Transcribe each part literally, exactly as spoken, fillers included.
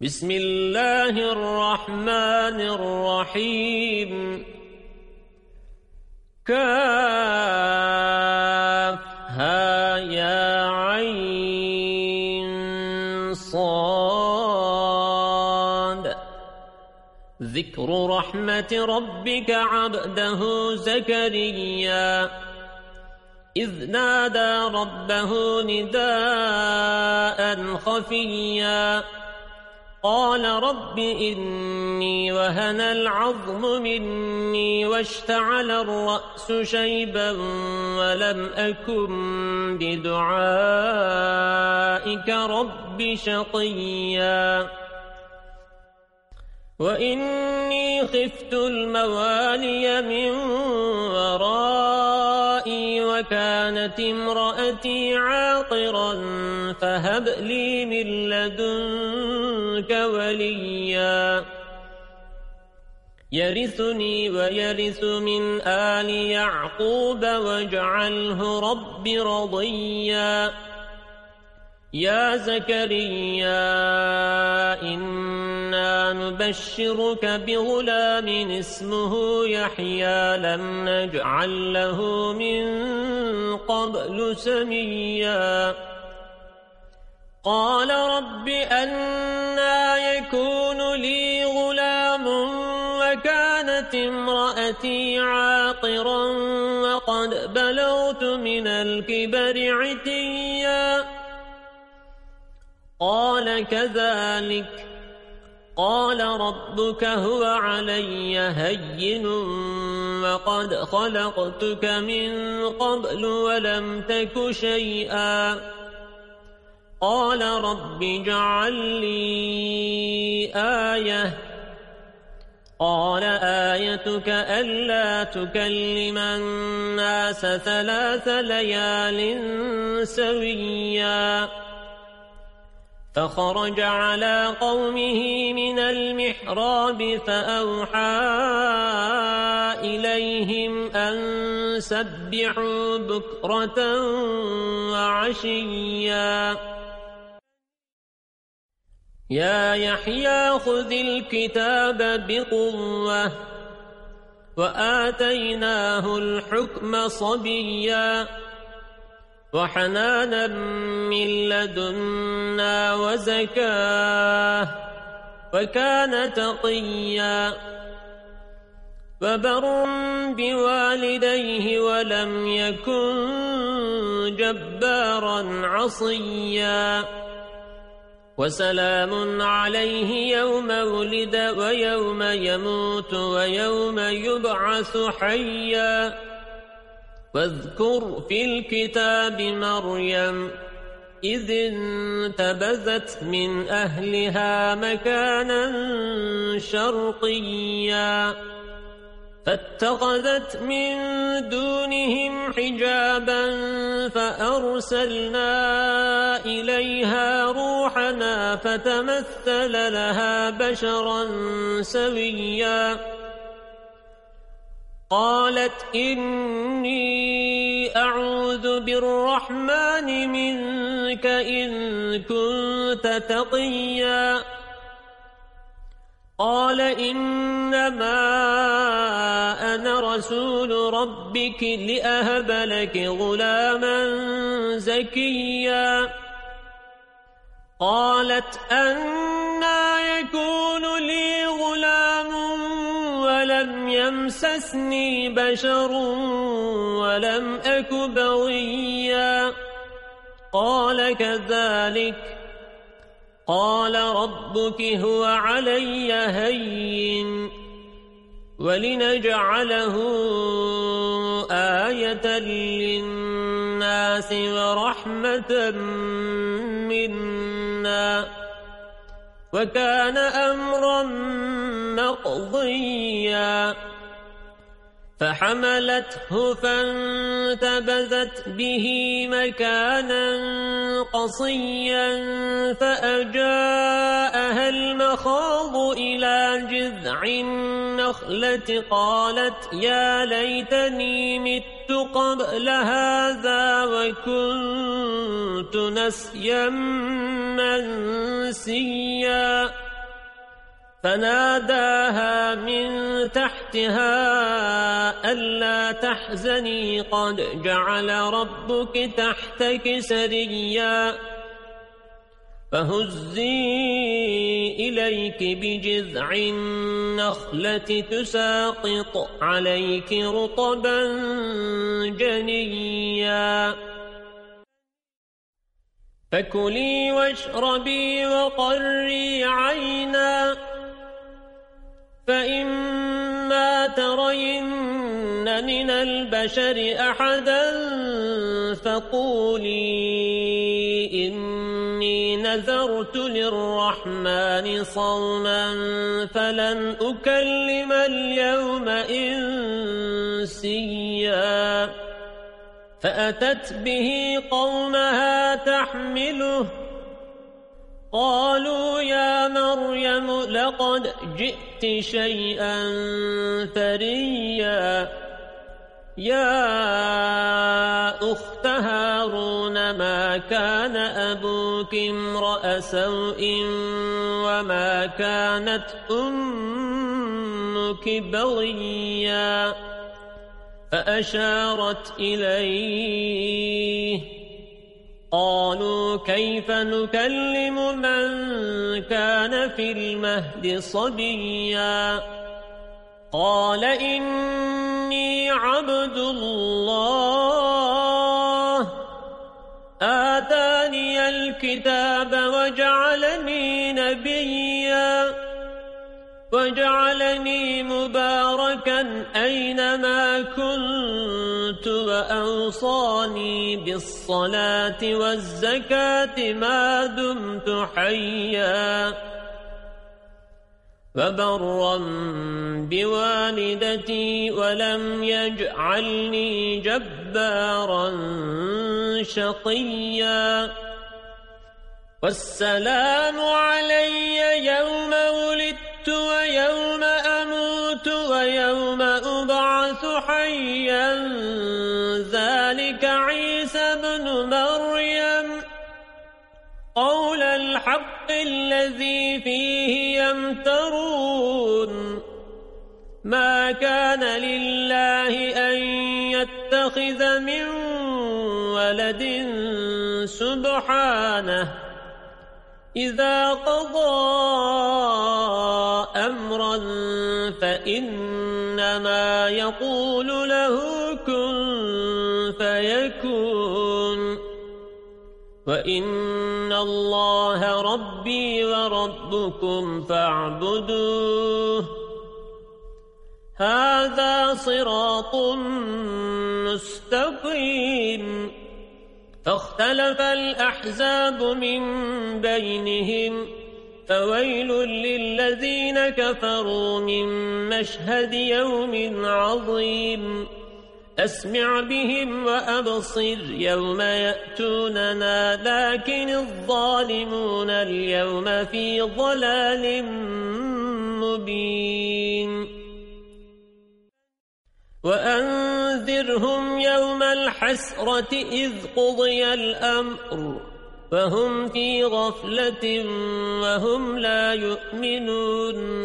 بسم الله الرحمن الرحيم كافها يا عين صاد ذكر رحمة ربك عبده زكريا إذ نادى ربه نداء خفيا قال رب إني وهن العظم مني واشتعل الرأس شيبا ولم أكن بدعائك رب شقيا وإني خفت الموالي من ورائي وكانت امرأتي عاقرا فهب لي من لدنك وليا يرثني ويرث من آل يعقوب واجعله رب رضيا يا زكريا إنا نبشرك بغلام اسمه يحيى لم نجعل له من قبل سميا قال رب أنى يكون لي غلام وكانت امرأتي عاقرا وقد بلغت من الكبر عتيا قال كذلك قال ربك هو علي هين وقد خلقتك من قبل ولم تك شيئا قال رب اجعل لي آية قال آيتك ألا تكلم الناس ثلاث ليال سويا فخرج على قومه من المحراب فأوحى إليهم أن سبحوا بكرة وعشيا يا يحيى خذ الكتاب بقوة وآتيناه الحكم صبيا وحنانا من لدنا وزكاه وكان تقيا وبر بوالديه ولم يكن جبارا عصيا وسلام عليه يوم ولد ويوم يموت ويوم يبعث حيا واذكر في الكتاب مريم إذ انتبذت من أهلها مكانا شرقيا فاتخذت من دونهم حجابا فأرسلنا إليها روحنا فتمثل لها بشرا سويا قالت إني أعوذ بالرحمن منك إن كنت تقيا قال إنما أنا رسول ربك لأهب لك غلاما زكيا قالت أنى يكون لي غلام ولم يمسسني بشر ولم أك بغيا قال كذلك قال ربك هو علي هين ولنجعله آية للناس ورحمة منا وكان أمرا مقضيا فحملته فانتبذت به مكانا قصيا فأجاءها المخاض إلى جذع النخلة قالت يا ليتني مت قبل هذا وكنت نسيا منسيا فناداها من تحتها ألا تحزني قد جعل ربك تحتك سريا فهزي إليك بجذع النخلة تساقط عليك رطبا جنيا فكلي واشربي وقري عينا فإما ترين من البشر أحدا فقولي إني نذرت للرحمن صوما فلن أكلم اليوم إنسيا فأتت به قومها تحمله قالوا يا مريم لقد جئت شيئا فريا يا أخت هارون ما كان أبوك امرأ سوء وما كانت أمك بغيا فأشارت إليه قالوا كيف نكلم من كان في المهد صبيا قال إني عبد الله آتاني الكتاب وجعلني نبيا وجعلني مباركا أينما كنت وأوصاني بالصلاة والزكاة ما دمت حيا وبرا بوالدتي ولم يجعلني جبارا شقيا والسلام علي يوم ولدت ويوم أموت ويوم أبعث حيا ذلك عيسى بن مريم قول الحق الذي فيه يمترون ما كان لله أن يتخذ من ولد سبحانه إذا قضى أمرا فإنما يقول له كن فيكون وإن الله ربي وربكم فاعبدوه هذا صراط مستقيم فاختلف الأحزاب من بينهم فويل للذين كفروا من مشهد يوم عظيم أسمع بهم وأبصر يوم يأتوننا لكن الظالمون اليوم في ضلال مبين وأنذرهم يوم الحسرة إذ قضي الأمر فهم في غفلة وهم لا يؤمنون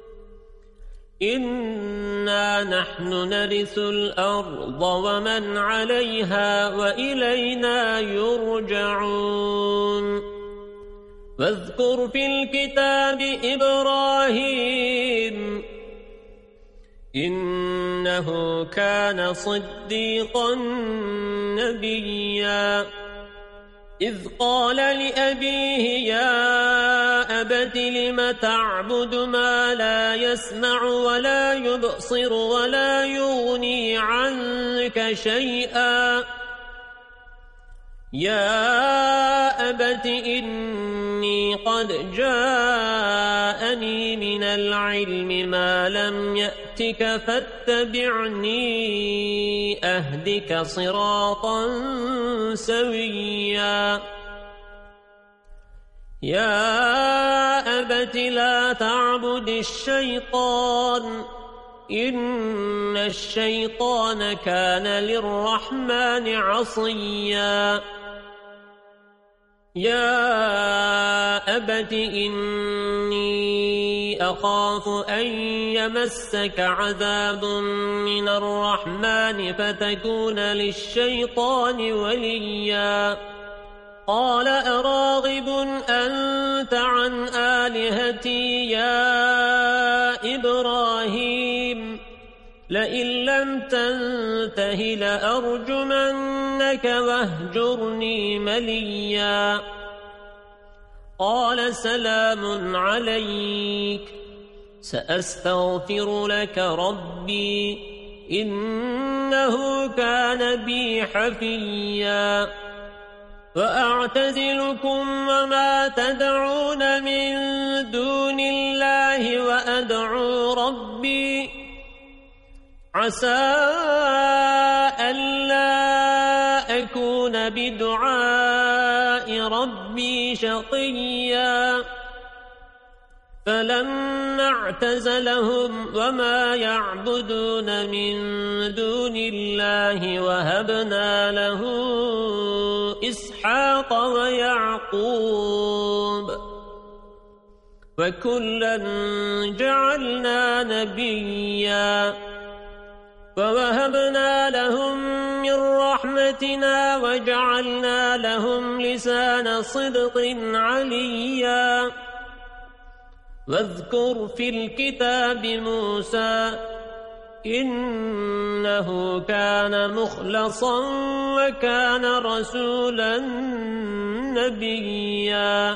إنا نحن نرث الأرض ومن عليها وإلينا يرجعون واذكر في الكتاب إبراهيم إنه كان صديقا نبيا إذ قال لأبيه يا أبت لم تعبد ما لا يسمع ولا يبصر ولا يغني عنك شيئا يا أبت إني قد جاءني من العلم ما لم يأتك فاتبعني أهدك صراطا سويا يا أبت لا تعبد الشيطان إن الشيطان كان للرحمن عصيا يا أبت إني إني أخاف أن يمسك عذاب من الرحمن فتكون للشيطان وليا قال أراغب أنت عن آلهتي يا إبراهيم لئن لم تنته لأرجمنك واهجرني مليا قال سلام عليك سأستغفر لك ربي إنه كان بي حفيا وأعتزلكم وما تدعون من دون الله وأدعو ربي عسى ألا أكون بدعاء ربي شقيا فلما اعتزلهم وما يعبدون من دون الله وهبنا له إسحاق ويعقوب وكلا جعلنا نبيا ووهبنا لهم من رحمتنا وجعلنا لهم لسان صدق عليا واذكر في الكتاب موسى إنه كان مخلصا وكان رسولا نبيا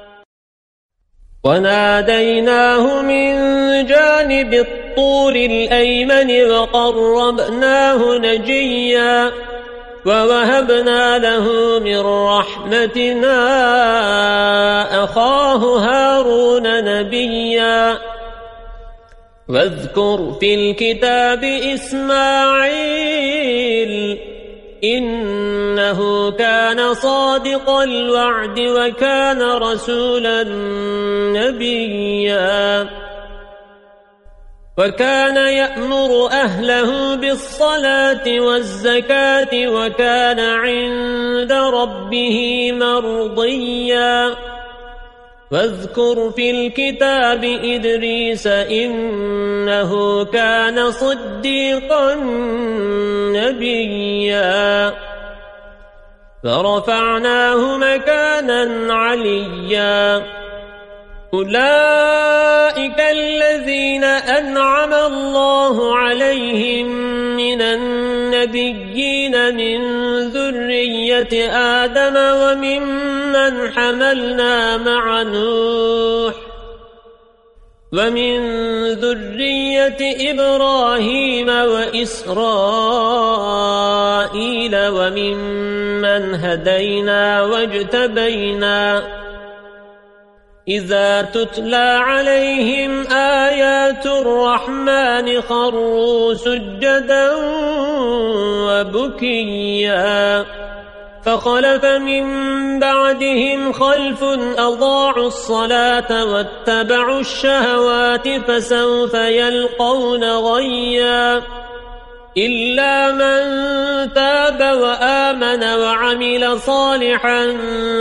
وناديناه من جانب الطور الأيمن وقربناه نجيا ووهبنا له من رحمتنا أخاه هارون نبيا واذكر في الكتاب إسماعيل إنه كان صادق الوعد وكان رسولا نبيا وكان يأمر أهله بالصلاة والزكاة وكان عند ربه مرضيا واذكر في الكتاب إدريس إنه كان صديقا نبيا فرفعناه مكانا عليا أولئك الذين أنعم الله عليهم من النبيين من ذرية آدم وممن حملنا مع نوح ومن ذرية إبراهيم وإسرائيل وممن هدينا واجتبينا إذا تتلى عليهم آيات الرحمن خروا سجدا وبكيا فخلف من بعدهم خلف أضاعوا الصلاة واتبعوا الشهوات فسوف يلقون غيا إلا من تاب وآمن وعمل صالحا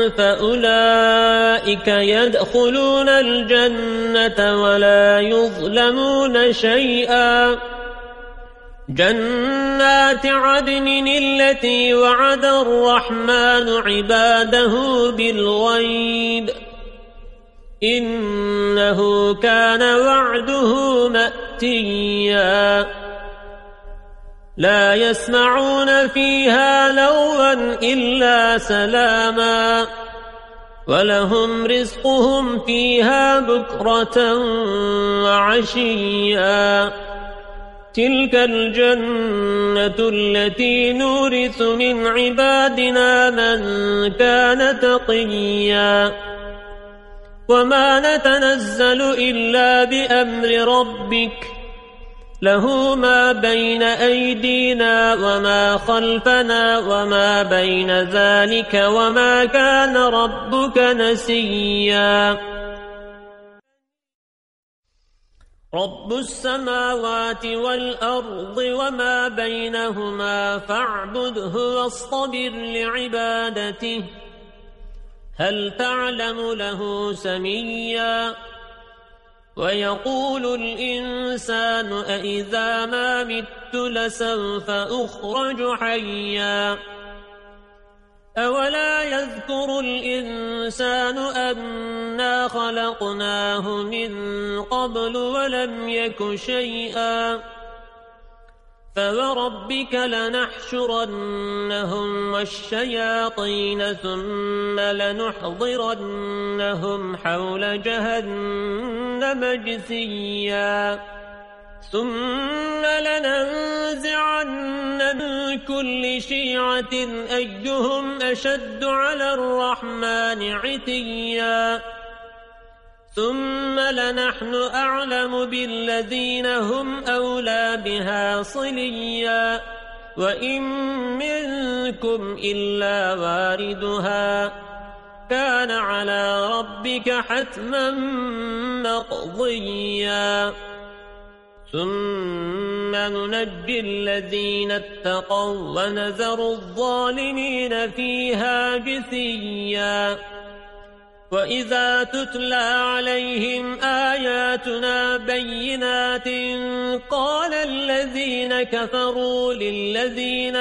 فأولئك يدخلون الجنة ولا يظلمون شيئا جنات عدن التي وعد الرحمن عباده بالغيب إنه كان وعده مأتيا لا يسمعون فيها لغوا إلا سلاما ولهم رزقهم فيها بكرة وعشيا تلك الجنة التي نورث من عبادنا من كان تقيا وما نتنزل إلا بأمر ربك له ما بين أيدينا وما خلفنا وما بين ذلك وما كان ربك نسيا رب السماوات والأرض وما بينهما فاعبده واصطبر ويقول الإنسان أإذا ما مت لسوف أخرج حيا أولا يذكر الإنسان أنا خلقناه من قبل ولم يك شيئا فوربك لنحشرنهم والشياطين ثم لنحضرنهم حول جهنم جثيا ثم لننزعن من كل شيعة أيهم أشد على الرحمن عتيا ثم لنحن أعلم بالذين هم أولى بها صليا وإن منكم إلا واردها كان على ربك حتما مقضيا ثم ننجي الذين اتقوا ونذر الظالمين فيها جثيا وإذا تتلى عليهم آياتنا بينات قال الذين كفروا للذين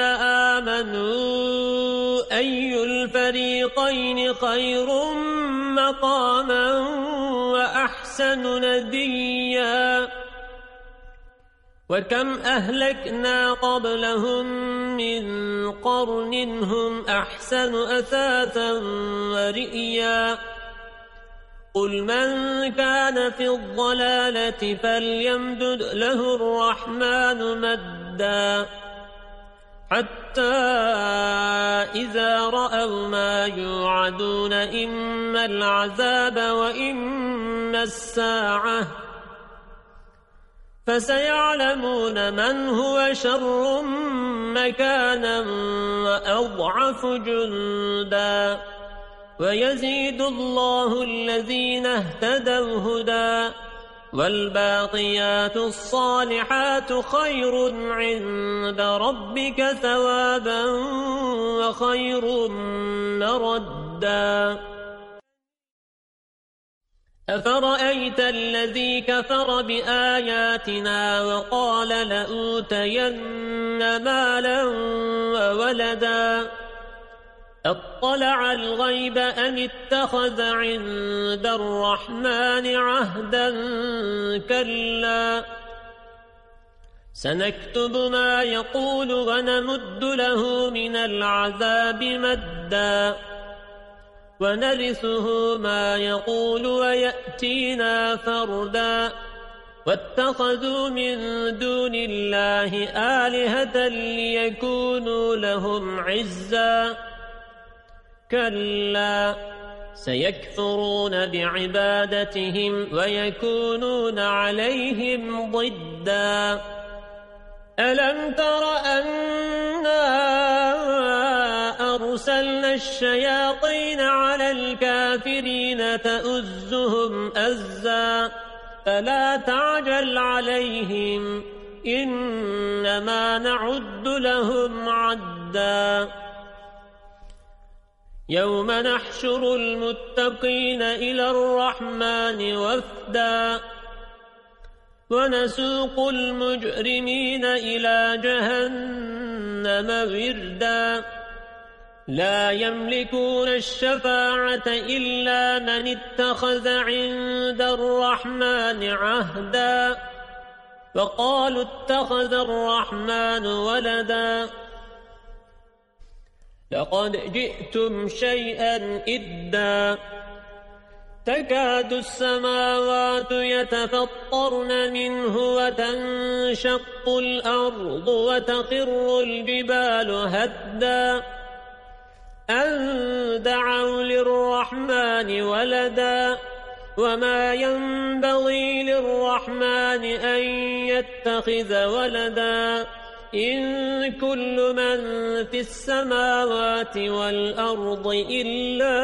آمنوا أي الفريقين خير مقاما وأحسن نديا وكم أهلكنا قبلهم من قرن هم أحسن أثاثا ورئيا قل من كان في الضلالة فليمدد له الرحمن مدا حتى إذا رأوا ما يوعدون إما العذاب وإما الساعة فسيعلمون من هو شر مكانا وأضعف جندا ويزيد الله الذين اهتدوا هدى والباقيات الصالحات خير عند ربك ثوابا وخير مردا أفرأيت الذي كفر بآياتنا وقال لأوتين مالا وولدا اطلع الغيب أم اتخذ عند الرحمن عهدا كلا سنكتب ما يقول ونمد له من العذاب مدا ونرثه ما يقول ويأتينا فردا واتخذوا من دون الله آلهة ليكونوا لهم عزا كلا سيكفرون بعبادتهم ويكونون عليهم ضدا ألم تر أنا أرسلنا الشياطين على الكافرين تؤزهم أزا فلا تعجل عليهم إنما نعد لهم عدا يوم نحشر المتقين إلى الرحمن وفدا ونسوق المجرمين إلى جهنم وردا لا يملكون الشفاعة إلا من اتخذ عند الرحمن عهدا وقالوا اتخذ الرحمن ولدا لقد جئتم شيئا إدا تكاد السماوات يتفطرن منه وتنشق الأرض وتخر الجبال هدا أن دعوا للرحمن ولدا وما ينبغي للرحمن أن يتخذ ولدا إن كل من في السماوات والأرض إلا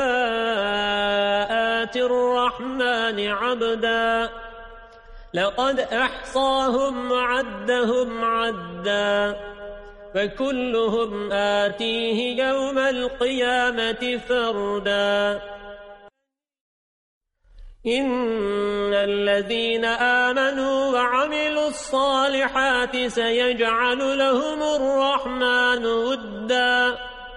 آتي الرحمن عبدا لقد أحصاهم وعدهم عدا فكلهم آتيه يوم القيامة فردا إن الذين آمنوا وعملوا الصالحات سيجعل لهم الرحمن وداً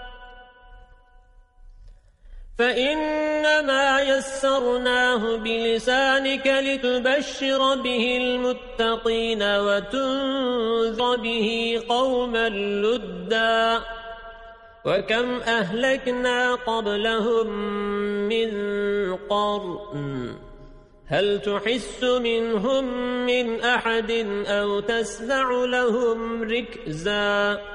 فإنما يسرناه بلسانك لتبشر به المتقين وتنذر به قوما لدا وكم أهلكنا قبلهم من قرن هل تحس منهم من أحد أو تسمع لهم ركزا